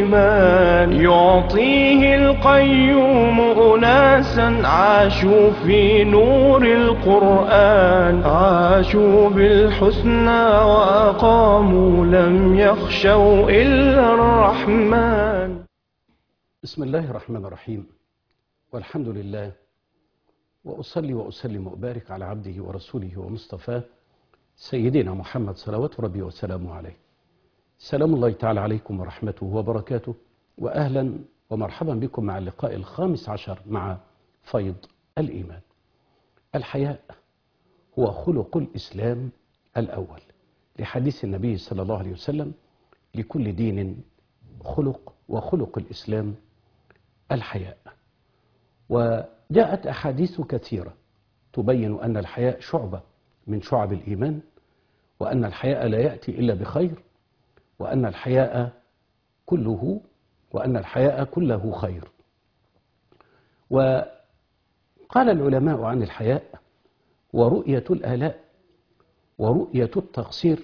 الإيمان يعطيه القيوم أناسا عاشوا في نور القرآن، عاشوا بالحسنى وأقاموا لم يخشوا إلا الرحمن. بسم الله الرحمن الرحيم، والحمد لله، وأصلي وأسلم وأبارك على عبده ورسوله ومصطفاه سيدنا محمد صلوات ربي وسلامه عليه. سلام الله تعالى عليكم ورحمته وبركاته، وأهلا ومرحبا بكم مع اللقاء ال15 مع فيض الإيمان. الحياء هو خلق الإسلام الأول، لحديث النبي صلى الله عليه وسلم: لكل دين خلق، وخلق الإسلام الحياء. وجاءت أحاديث كثيرة تبين أن الحياء شعبة من شعب الإيمان، وأن الحياء لا يأتي إلا بخير، وأن الحياء كله خير. وقال العلماء عن الحياء: ورؤية الآلاء ورؤية التقصير،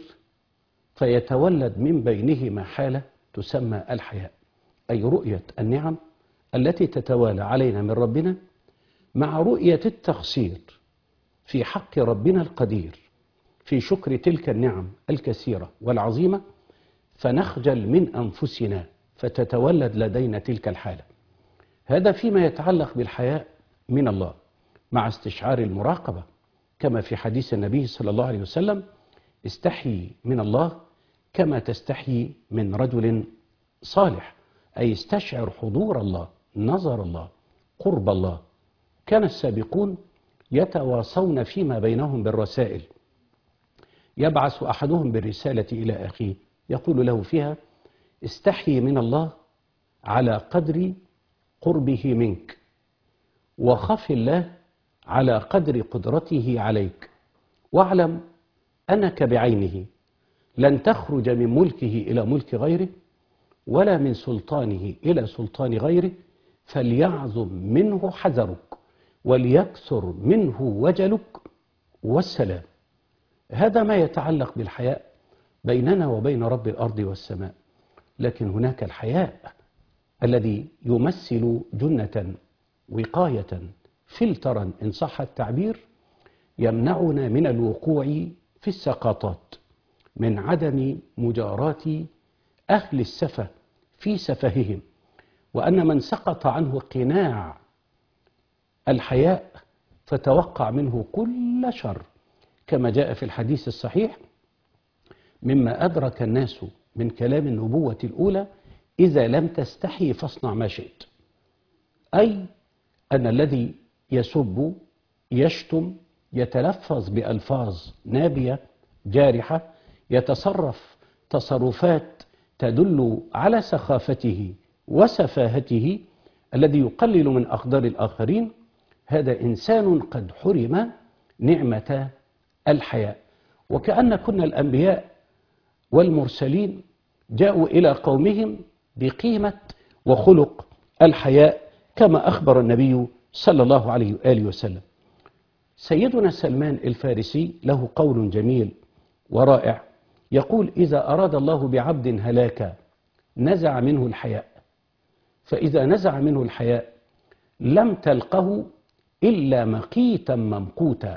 فيتولد من بينهما حالة تسمى الحياء، أي رؤية النعم التي تتوالى علينا من ربنا مع رؤية التقصير في حق ربنا القدير في شكر تلك النعم الكثيرة والعظيمة، فنخجل من أنفسنا فتتولد لدينا تلك الحالة. هذا فيما يتعلق بالحياء من الله، مع استشعار المراقبة، كما في حديث النبي صلى الله عليه وسلم: استحي من الله كما تستحي من رجل صالح، أي استشعر حضور الله، نظر الله، قرب الله. كان السابقون يتواصون فيما بينهم بالرسائل، يبعث أحدهم بالرسالة إلى أخيه يقول له فيها: استحي من الله على قدر قربه منك، وخف الله على قدر قدرته عليك، واعلم أنك بعينه لن تخرج من ملكه إلى ملك غيره، ولا من سلطانه إلى سلطان غيره، فليعظم منه حذرك وليكثر منه وجلك والسلام. هذا ما يتعلق بالحياء بيننا وبين رب الأرض والسماء. لكن هناك الحياء الذي يمثل جنة، وقاية، فلترا إن صح التعبير، يمنعنا من الوقوع في السقطات، من عدم مجاراة أهل السفة في سفههم، وأن من سقط عنه قناع الحياء فتوقع منه كل شر، كما جاء في الحديث الصحيح: مما أدرك الناس من كلام النبوة الأولى: إذا لم تستحي فاصنع ما شئت. أي أن الذي يسب، يشتم، يتلفظ بألفاظ نابية جارحة، يتصرف تصرفات تدل على سخافته وسفاهته، الذي يقلل من أقدار الآخرين، هذا إنسان قد حرم نعمة الحياء. وكأن كنا الأنبياء والمرسلين جاءوا إلى قومهم بقيمة وخلق الحياء، كما أخبر النبي صلى الله عليه وآله وسلم. سيدنا سلمان الفارسي له قول جميل ورائع، يقول: إذا أراد الله بعبد هلاكا نزع منه الحياء، فإذا نزع منه الحياء لم تلقه إلا مقيتا ممقوتا،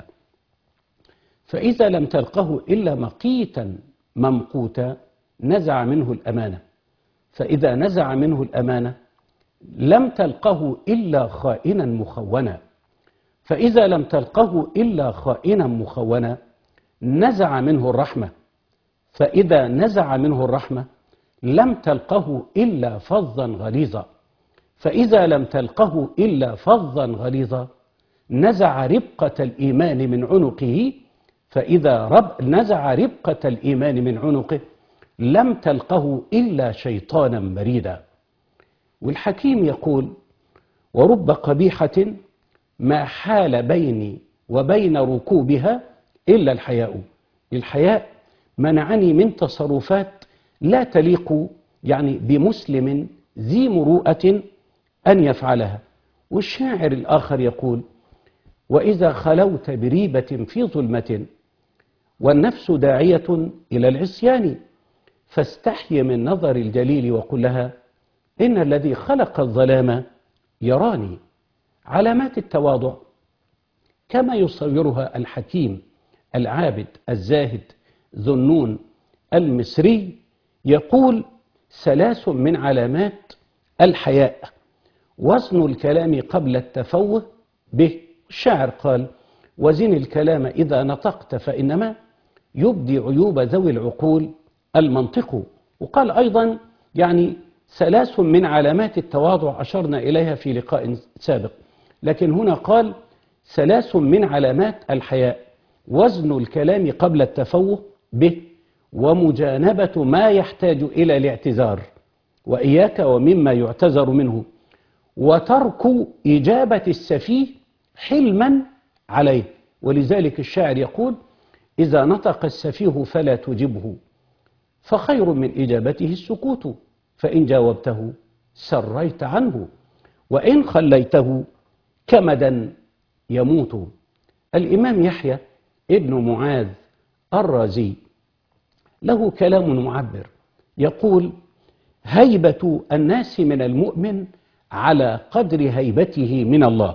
فإذا لم تلقه إلا مقيتا ممقوتا نزع منه الأمانة، فإذا نزع منه الأمانة لم تلقه إلا خائنا مخونا، فإذا لم تلقه إلا خائنا مخونا نزع منه الرحمة، فإذا نزع منه الرحمة لم تلقه إلا فظا غليظا، فإذا لم تلقه إلا فظا غليظا نزع ربقة الإيمان من عنقه، فإذا نزع ربقة الإيمان من عنقه لم تلقه إلا شيطانا مريدا. والحكيم يقول: ورب قبيحة ما حال بيني وبين ركوبها إلا الحياء. الحياء منعني من تصرفات لا تليق بمسلم ذي مروءة أن يفعلها. والشاعر الآخر يقول: وإذا خلوت بريبة في ظلمة والنفس داعية إلى العصيان، فاستحي من نظر الجليل وقل لها: إن الذي خلق الظلام يراني. علامات التواضع كما يصورها الحكيم العابد الزاهد ذو النون المصري، يقول: 3 من علامات الحياء: وزن الكلام قبل التفوه به. الشاعر قال: وزن الكلام إذا نطقت فإنما يبدي عيوب ذوي العقول المنطق. وقال أيضا 3 من علامات التواضع أشرنا إليها في لقاء سابق، لكن هنا قال 3 من علامات الحياء: وزن الكلام قبل التفوه به، ومجانبة ما يحتاج إلى الاعتذار وإياك ومما يعتذر منه، وترك إجابة السفيه حلما عليه. ولذلك الشاعر يقول: إذا نطق السفيه فلا تجبه، فخير من إجابته السكوت، فإن جاوبته سريت عنه، وإن خليته كمدا يموت. الإمام يحيى ابن معاذ الرازي له كلام معبر، يقول: هيبة الناس من المؤمن على قدر هيبته من الله،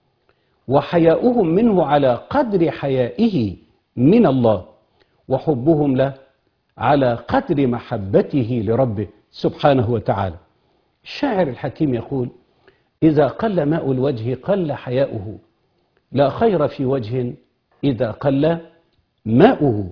وحياؤهم منه على قدر حيائه من الله، وحبهم له على قدر محبته لربه سبحانه وتعالى. الشاعر الحكيم يقول: إذا قل ماء الوجه قل حياؤه، لا خير في وجه إذا قل ماؤه.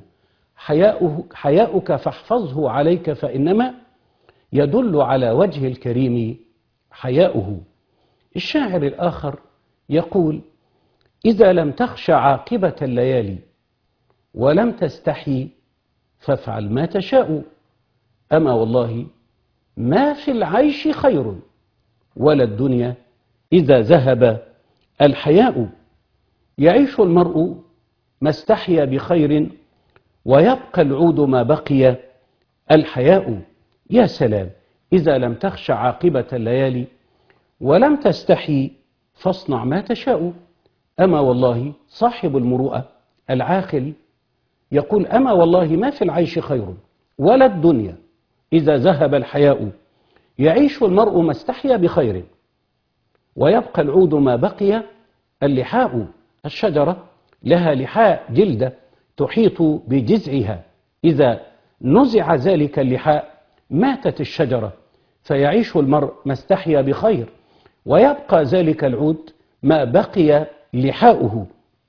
حياؤك فاحفظه عليك، فإنما يدل على وجه الكريم حياؤه. الشاعر الآخر يقول: إذا لم تخش عاقبة الليالي ولم تستحي فافعل ما تشاء، أما والله ما في العيش خير ولا الدنيا إذا ذهب الحياء. يعيش المرء ما استحيا بخير، ويبقى العود ما بقي الحياء. يا سلام! إذا لم تخش عاقبة الليالي ولم تستحي فاصنع ما تشاء، أما والله صاحب المروءة العاقل يقول: أما والله ما في العيش خير ولا الدنيا إذا ذهب الحياء. يعيش المرء ما استحيا بخير، ويبقى العود ما بقي اللحاء. الشجرة لها لحاء جلدة تحيط بجذعها، إذا نزع ذلك اللحاء ماتت الشجرة. فيعيش المرء ما استحيا بخير، ويبقى ذلك العود ما بقي لحاؤه.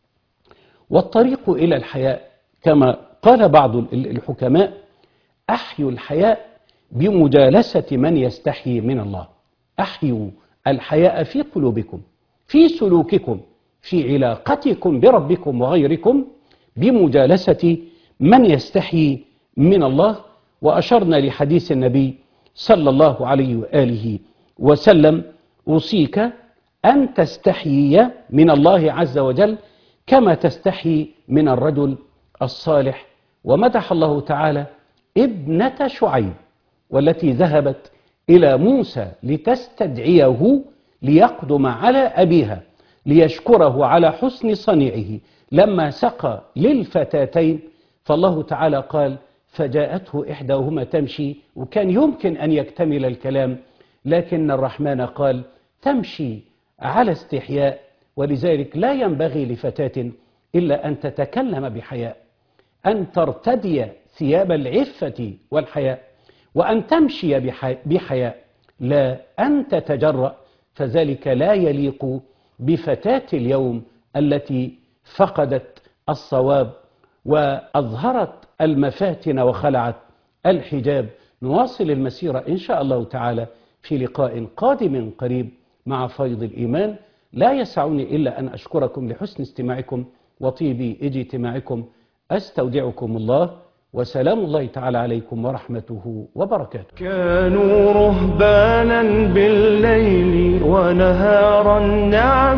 والطريق إلى الحياء كما قال بعض الحكماء: أحيوا الحياء بمجالسة من يستحيي من الله. أحيوا الحياء في قلوبكم، في سلوككم، في علاقتكم بربكم وغيركم، بمجالسة من يستحيي من الله. وأشرنا لحديث النبي صلى الله عليه وآله وسلم: أوصيك أن تستحيي من الله عز وجل كما تستحي من الرجل الصالح. ومدح الله تعالى ابنة شعيب والتي ذهبت إلى موسى لتستدعيه ليقدم على أبيها ليشكره على حسن صنيعه لما سقى للفتاتين. فالله تعالى قال: فجاءته إحداهما تمشي، وكان يمكن أن يكتمل الكلام، لكن الرحمن قال: تمشي على استحياء. ولذلك لا ينبغي لفتاة إلا أن تتكلم بحياء، أن ترتدي ثياب العفة والحياء، وأن تمشي بحياء، لا أن تتجرأ، فذلك لا يليق بفتاة اليوم التي فقدت الصواب وأظهرت المفاتن وخلعت الحجاب. نواصل المسيرة إن شاء الله تعالى في لقاء قادم قريب مع فيض الإيمان. لا يسعني إلا أن أشكركم لحسن استماعكم وطيب اجتماعكم. أستودعكم الله، وسلام الله تعالى عليكم ورحمته وبركاته. كانوا رهبانا بالليل ونهارا نعم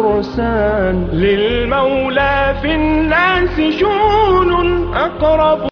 الفرسان، للمولى في الناس شؤون أقرب